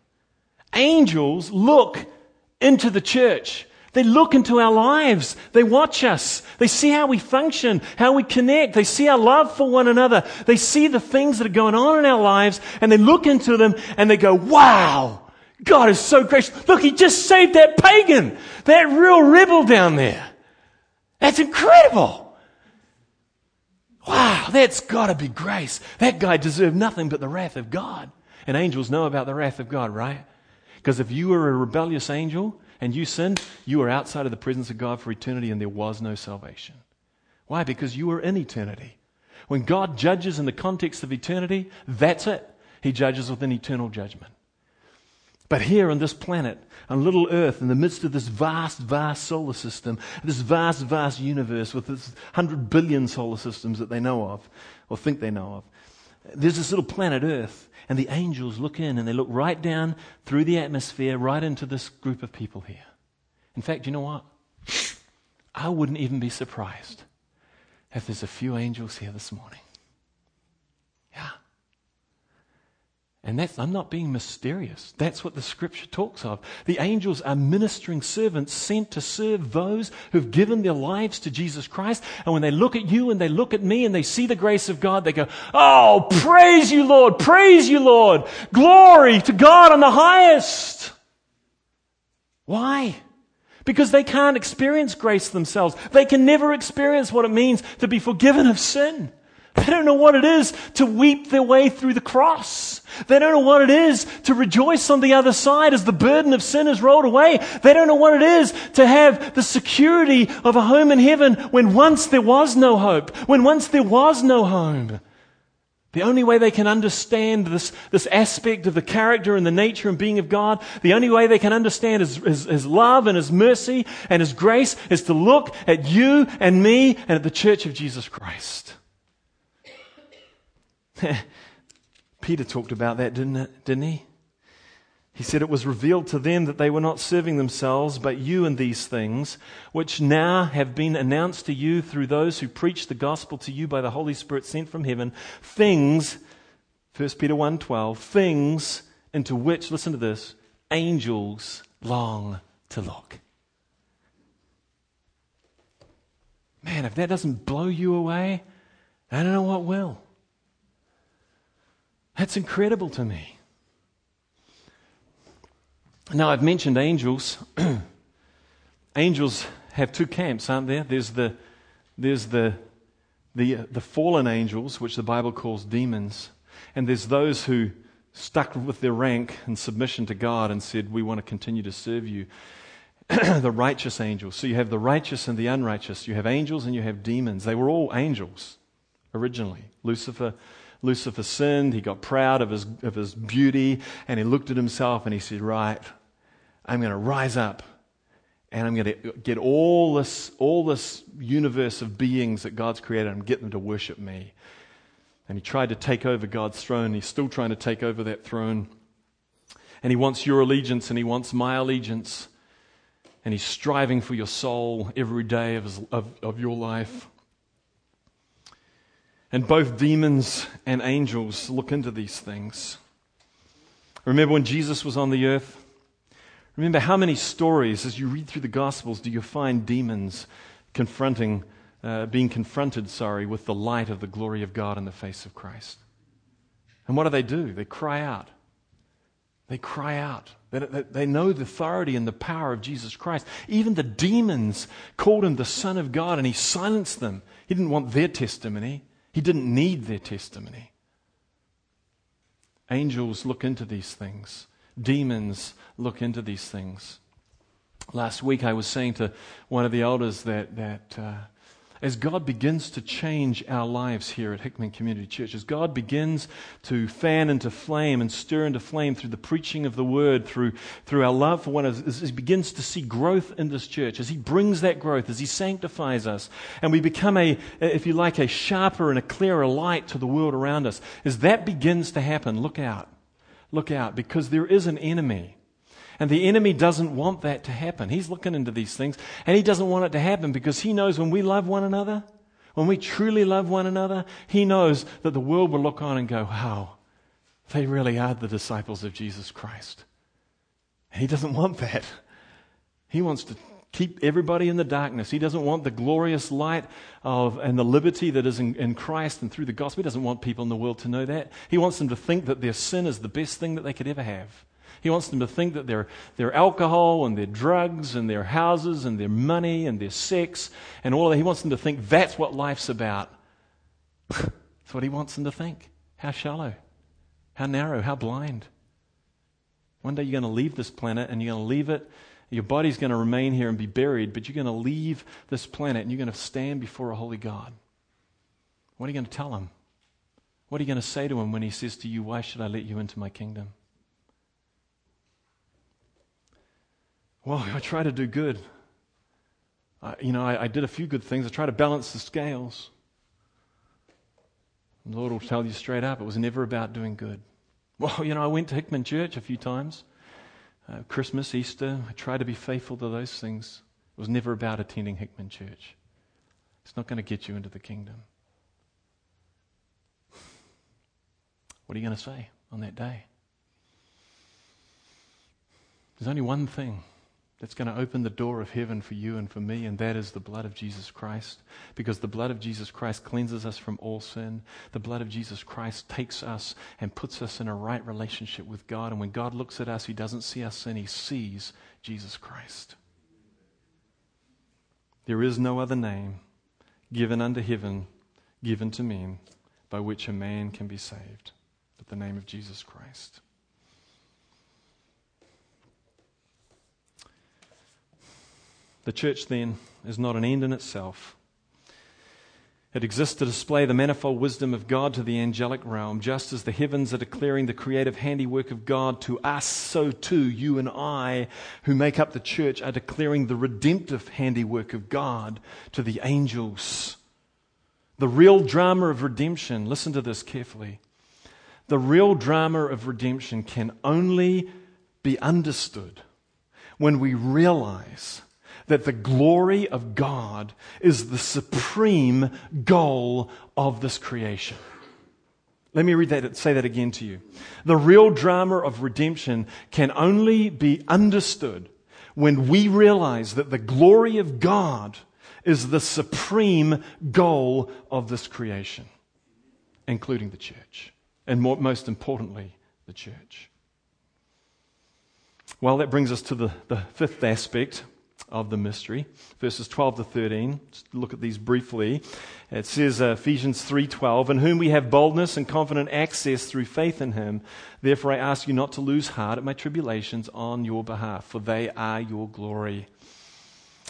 look into the church. They look into our lives. They watch us. They see how we function, how we connect. They see our love for one another. They see the things that are going on in our lives, and they look into them and they go, wow, God is so gracious. Look, He just saved that pagan, that real rebel down there. That's incredible. Wow, that's got to be grace. That guy deserved nothing but the wrath of God. And angels know about the wrath of God, right? Because if you were a rebellious angel and you sinned, you were outside of the presence of God for eternity, and there was no salvation. Why? Because you were in eternity. When God judges in the context of eternity, that's it. He judges with an eternal judgment. But here on this planet, on little Earth, in the midst of this vast, vast solar system, this vast, vast universe with this 100 billion solar systems that they know of, or think they know of, there's this little planet Earth. And the angels look in and they look right down through the atmosphere, right into this group of people here. In fact, you know what? I wouldn't even be surprised if there's a few angels here this morning. Yeah. And I'm not being mysterious. That's what the scripture talks of. The angels are ministering servants sent to serve those who've given their lives to Jesus Christ. And when they look at you and they look at me and they see the grace of God, they go, oh, praise you, Lord. Praise you, Lord. Glory to God on the highest. Why? Because they can't experience grace themselves. They can never experience what it means to be forgiven of sin. They don't know what it is to weep their way through the cross. They don't know what it is to rejoice on the other side as the burden of sin is rolled away. They don't know what it is to have the security of a home in heaven when once there was no hope, when once there was no home. The only way they can understand this aspect of the character and the nature and being of God, the only way they can understand His love and His mercy and His grace is to look at you and me and at the church of Jesus Christ. Peter talked about that, didn't he? He said it was revealed to them that they were not serving themselves, but you in these things, which now have been announced to you through those who preach the gospel to you by the Holy Spirit sent from heaven, things, 1 Peter 1:12, things into which, listen to this, angels long to look. Man, if that doesn't blow you away, I don't know what will. That's incredible to me. Now, I've mentioned angels. Angels have two camps, aren't there? There's the fallen angels, which the Bible calls demons, and there's those who stuck with their rank in submission to God and said, we want to continue to serve you. the righteous angels. So you have the righteous and the unrighteous. You have angels and you have demons. They were all angels originally. Lucifer sinned. He got proud of his beauty, and he looked at himself and he said, right, I'm going to rise up and I'm going to get all this universe of beings that God's created. I'm going to get them to worship me. And he tried to take over God's throne. He's still trying to take over that throne. And he wants your allegiance and he wants my allegiance. And he's striving for your soul every day of your life. And both demons and angels look into these things. Remember when Jesus was on the earth? Remember how many stories, as you read through the Gospels, do you find demons being confronted with the light of the glory of God in the face of Christ? And what do? They cry out. They cry out. They know the authority and the power of Jesus Christ. Even the demons called him the Son of God, and he silenced them. He didn't want their testimony. He didn't need their testimony. Angels look into these things. Demons look into these things. Last week I was saying to one of the elders that as God begins to change our lives here at Hickman Community Church, as God begins to fan into flame and stir into flame through the preaching of the Word, through our love for one another, as He begins to see growth in this church, as He brings that growth, as He sanctifies us, and we become a sharper and a clearer light to the world around us, as that begins to happen, look out, because there is an enemy. And the enemy doesn't want that to happen. He's looking into these things, and he doesn't want it to happen because he knows when we love one another, when we truly love one another, he knows that the world will look on and go, wow, they really are the disciples of Jesus Christ. And he doesn't want that. He wants to keep everybody in the darkness. He doesn't want the glorious light and the liberty that is in Christ and through the gospel. He doesn't want people in the world to know that. He wants them to think that their sin is the best thing that they could ever have. He wants them to think that their alcohol and their drugs and their houses and their money and their sex and all of that, he wants them to think that's what life's about. That's what he wants them to think. How shallow, how narrow, how blind. One day you're going to leave this planet and you're going to leave it. Your body's going to remain here and be buried, but you're going to leave this planet and you're going to stand before a holy God. What are you going to tell him? What are you going to say to him when he says to you, why should I let you into my kingdom? Well, I try to do good. I did a few good things. I try to balance the scales. The Lord will tell you straight up, it was never about doing good. Well, I went to Hickman Church a few times. Christmas, Easter, I tried to be faithful to those things. It was never about attending Hickman Church. It's not going to get you into the kingdom. What are you going to say on that day? There's only one thing that's going to open the door of heaven for you and for me, and that is the blood of Jesus Christ. Because the blood of Jesus Christ cleanses us from all sin. The blood of Jesus Christ takes us and puts us in a right relationship with God. And when God looks at us, He doesn't see our sin, He sees Jesus Christ. There is no other name given under heaven, given to men, by which a man can be saved, but the name of Jesus Christ. The church, then, is not an end in itself. It exists to display the manifold wisdom of God to the angelic realm. Just as the heavens are declaring the creative handiwork of God to us, so too you and I, who make up the church, are declaring the redemptive handiwork of God to the angels. The real drama of redemption, listen to this carefully. The real drama of redemption can only be understood when we realize that the glory of God is the supreme goal of this creation. Let me say that again to you. The real drama of redemption can only be understood when we realize that the glory of God is the supreme goal of this creation, including the church, and most importantly, the church. Well, that brings us to the fifth aspect of the mystery, verses 12 to 13. Just look at these briefly. It says, Ephesians 3:12, in whom we have boldness and confident access through faith in Him. Therefore I ask you not to lose heart at my tribulations on your behalf, for they are your glory.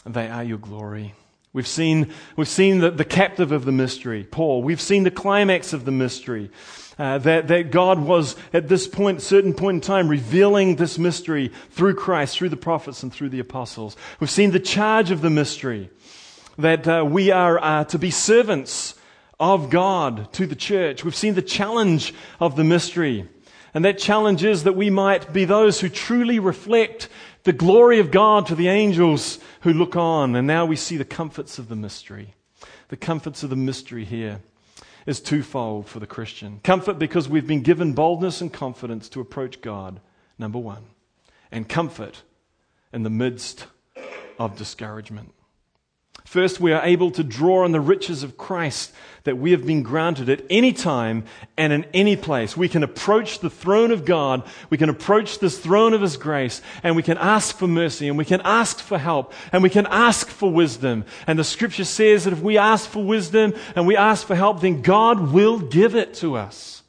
They are your glory. We've seen the captive of the mystery, Paul. We've seen the climax of the mystery, that God was at this point, certain point in time, revealing this mystery through Christ, through the prophets, and through the apostles. We've seen the charge of the mystery, that we are to be servants of God to the church. We've seen the challenge of the mystery, and that challenge is that we might be those who truly reflect the glory of God to the angels who look on. And now we see the comforts of the mystery. The comforts of the mystery here is twofold for the Christian. Comfort because we've been given boldness and confidence to approach God, number one. And comfort in the midst of discouragement. First, we are able to draw on the riches of Christ that we have been granted at any time and in any place. We can approach the throne of God, we can approach this throne of His grace, and we can ask for mercy, and we can ask for help, and we can ask for wisdom. And the Scripture says that if we ask for wisdom and we ask for help, then God will give it to us.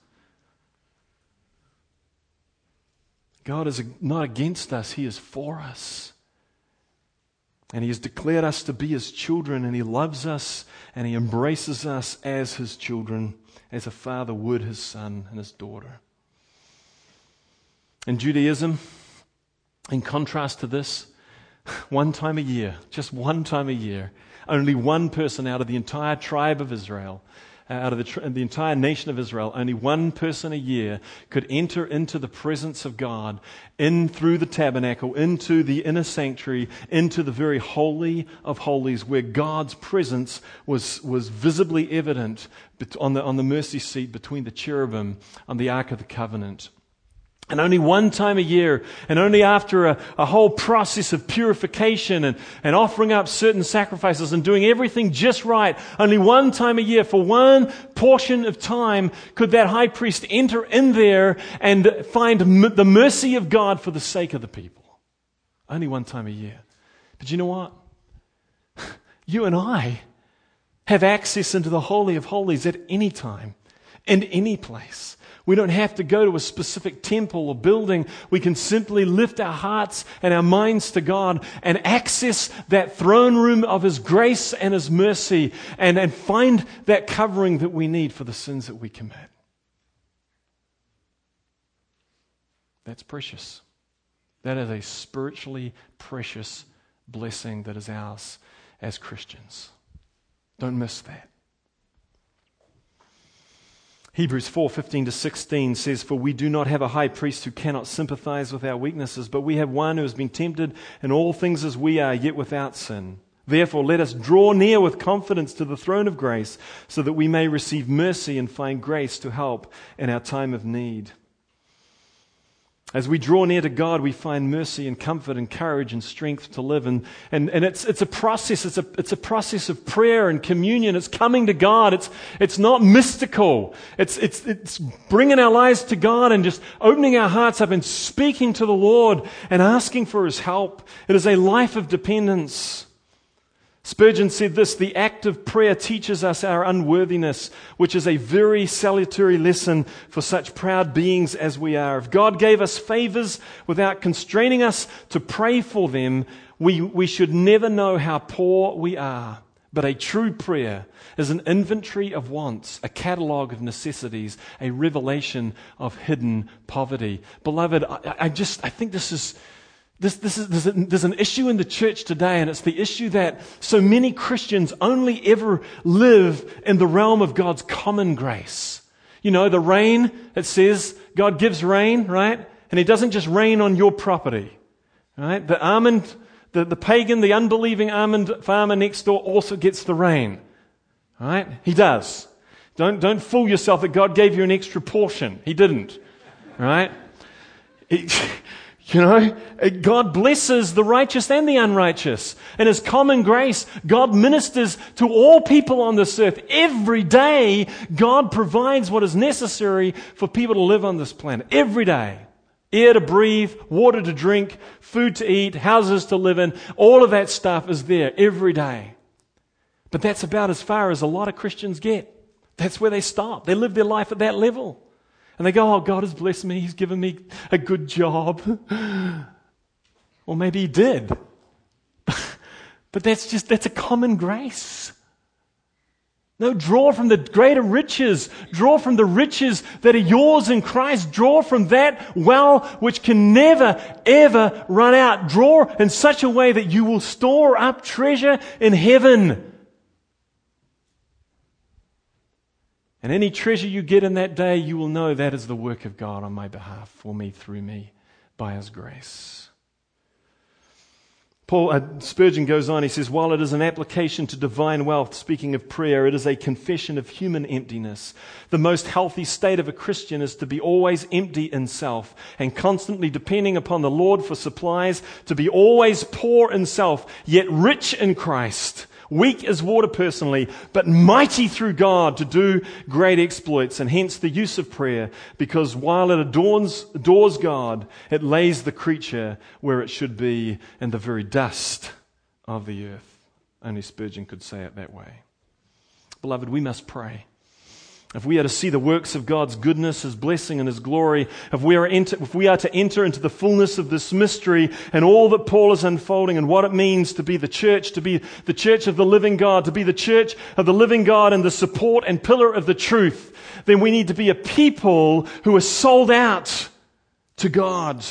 God is not against us, He is for us. And He has declared us to be His children, and He loves us, and He embraces us as His children, as a father would his son and his daughter. In Judaism, in contrast to this, one time a year, just one time a year, only one person out of the entire tribe of Israel, out of the entire nation of Israel, only one person a year could enter into the presence of God, in through the tabernacle, into the inner sanctuary, into the very holy of holies, where God's presence was visibly evident on the mercy seat between the cherubim on the Ark of the Covenant. And only one time a year, and only after a whole process of purification and offering up certain sacrifices and doing everything just right, only one time a year, for one portion of time, could that high priest enter in there and find the mercy of God for the sake of the people. Only one time a year. But you know what? You and I have access into the Holy of Holies at any time, in any place. We don't have to go to a specific temple or building. We can simply lift our hearts and our minds to God and access that throne room of His grace and His mercy and find that covering that we need for the sins that we commit. That's precious. That is a spiritually precious blessing that is ours as Christians. Don't miss that. Hebrews 4:15-16 says, "For we do not have a high priest who cannot sympathize with our weaknesses, but we have one who has been tempted in all things as we are, yet without sin. Therefore, let us draw near with confidence to the throne of grace, so that we may receive mercy and find grace to help in our time of need." As we draw near to God, we find mercy and comfort and courage and strength to live. And it's a process. It's a process of prayer and communion. It's coming to God. It's not mystical. It's bringing our lives to God and just opening our hearts up and speaking to the Lord and asking for His help. It is a life of dependence. Spurgeon said this: "The act of prayer teaches us our unworthiness, which is a very salutary lesson for such proud beings as we are. If God gave us favors without constraining us to pray for them, we should never know how poor we are. But a true prayer is an inventory of wants, a catalogue of necessities, a revelation of hidden poverty." Beloved, I think there's an issue in the church today, and it's the issue that so many Christians only ever live in the realm of God's common grace. You know, the rain, it says God gives rain, right? And He doesn't just rain on your property, right? The pagan, the unbelieving almond farmer next door also gets the rain, right? He does. Don't fool yourself that God gave you an extra portion. He didn't, right? You know, God blesses the righteous and the unrighteous. In His common grace, God ministers to all people on this earth. Every day, God provides what is necessary for people to live on this planet. Every day. Air to breathe, water to drink, food to eat, houses to live in. All of that stuff is there every day. But that's about as far as a lot of Christians get. That's where they stop. They live their life at that level. And they go, "Oh, God has blessed me. He's given me a good job." Well, maybe He did. But that's a common grace. No, draw from the greater riches. Draw from the riches that are yours in Christ. Draw from that well which can never, ever run out. Draw in such a way that you will store up treasure in heaven. And any treasure you get in that day, you will know that is the work of God on my behalf, for me, through me, by His grace. Spurgeon goes on, he says, while it is an application to divine wealth, speaking of prayer, it is a confession of human emptiness. The most healthy state of a Christian is to be always empty in self and constantly depending upon the Lord for supplies, to be always poor in self, yet rich in Christ. Weak as water personally, but mighty through God to do great exploits, and hence the use of prayer, because while it adores God, it lays the creature where it should be in the very dust of the earth. Only Spurgeon could say it that way. Beloved, we must pray. If we are to see the works of God's goodness, His blessing and His glory, if we are to enter into the fullness of this mystery and all that Paul is unfolding and what it means to be the church of the living God, to be the church of the living God and the support and pillar of the truth, then we need to be a people who are sold out to God.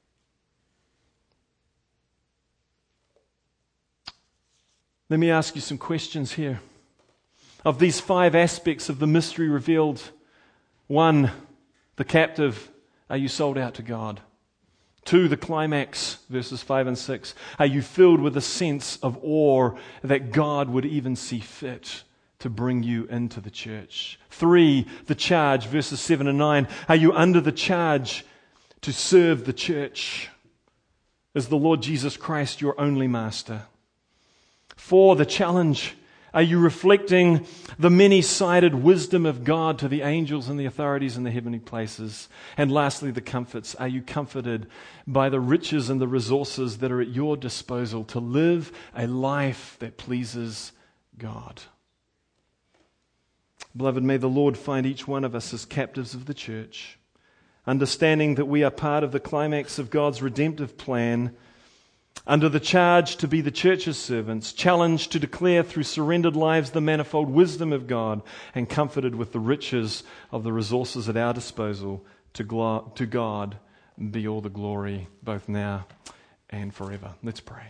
Let me ask you some questions here. Of these 5 aspects of the mystery revealed, 1, the captive, are you sold out to God? 2, the climax, verses 5 and 6, are you filled with a sense of awe that God would even see fit to bring you into the church? 3, the charge, verses 7 and 9, are you under the charge to serve the church? Is the Lord Jesus Christ your only master? 4, the challenge, are you reflecting the many-sided wisdom of God to the angels and the authorities in the heavenly places? And lastly, the comforts. Are you comforted by the riches and the resources that are at your disposal to live a life that pleases God? Beloved, may the Lord find each one of us as captives of the church, understanding that we are part of the climax of God's redemptive plan, under the charge to be the church's servants, challenged to declare through surrendered lives the manifold wisdom of God, and comforted with the riches of the resources at our disposal. To God be all the glory, both now and forever. Let's pray.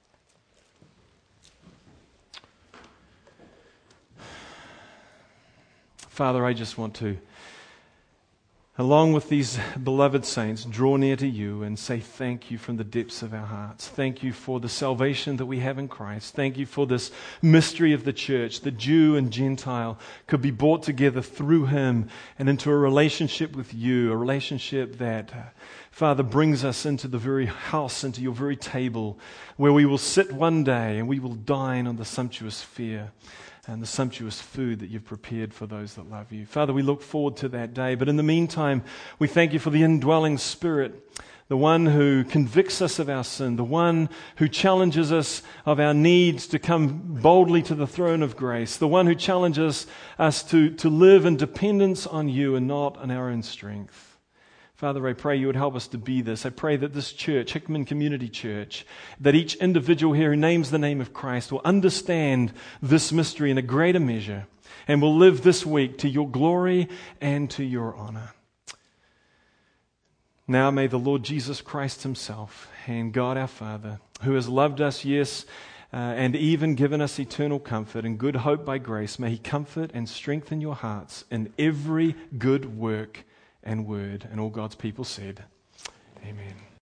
Father, I just want to, along with these beloved saints, draw near to you and say thank you from the depths of our hearts. Thank you for the salvation that we have in Christ. Thank you for this mystery of the church, the Jew and Gentile could be brought together through Him and into a relationship with you, a relationship that, Father, brings us into the very house, into your very table, where we will sit one day and we will dine on the sumptuous fare and the sumptuous food that you've prepared for those that love you. Father, we look forward to that day. But in the meantime, we thank you for the indwelling Spirit, the one who convicts us of our sin, the one who challenges us of our needs to come boldly to the throne of grace, the one who challenges us to live in dependence on you and not on our own strength. Father, I pray you would help us to be this. I pray that this church, Hickman Community Church, that each individual here who names the name of Christ will understand this mystery in a greater measure and will live this week to your glory and to your honor. Now may the Lord Jesus Christ Himself and God our Father, who has loved us, yes, and even given us eternal comfort and good hope by grace, may He comfort and strengthen your hearts in every good work and word. And all God's people said, Amen.